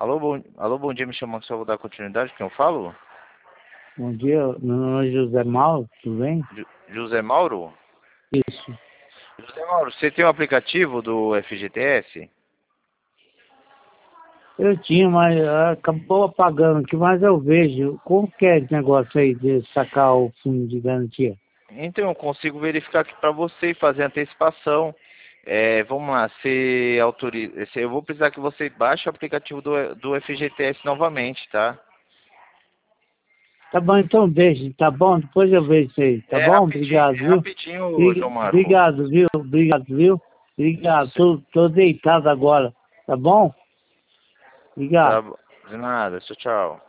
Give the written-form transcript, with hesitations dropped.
Alô, bom dia, me chama que só vou dar continuidade, quem eu falo? Bom dia, meu nome é José Mauro, tudo bem? José Mauro? Isso. José Mauro, você tem o aplicativo do FGTS? Eu tinha, mas acabou apagando aqui, mas eu vejo. Como que é esse negócio aí de sacar o fundo de garantia? Então, eu consigo verificar aqui para você e fazer antecipação. Vamos lá, eu vou precisar que você baixe o aplicativo do FGTS novamente, tá? Tá bom, então deixa, tá bom? Depois eu vejo isso aí, tá bom? Obrigado, É viu? rapidinho, João Marco. Obrigado, viu? Obrigado, viu? Obrigado, tô deitado agora, tá bom? Tá, Obrigado. bom. De nada, tchau, tchau.